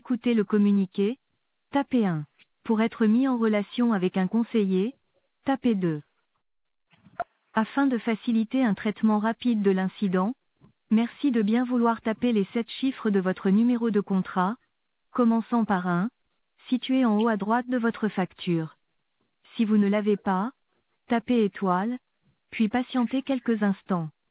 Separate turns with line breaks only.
écouter le communiqué, tapez 1. Pour être mis en relation avec un conseiller, tapez 2. Afin de faciliter un traitement rapide de l'incident, merci de bien vouloir taper les 7 chiffres de votre numéro de contrat, commençant par 1, situé en haut à droite de votre facture. Si vous ne l'avez pas, tapez étoile, puis patientez quelques instants.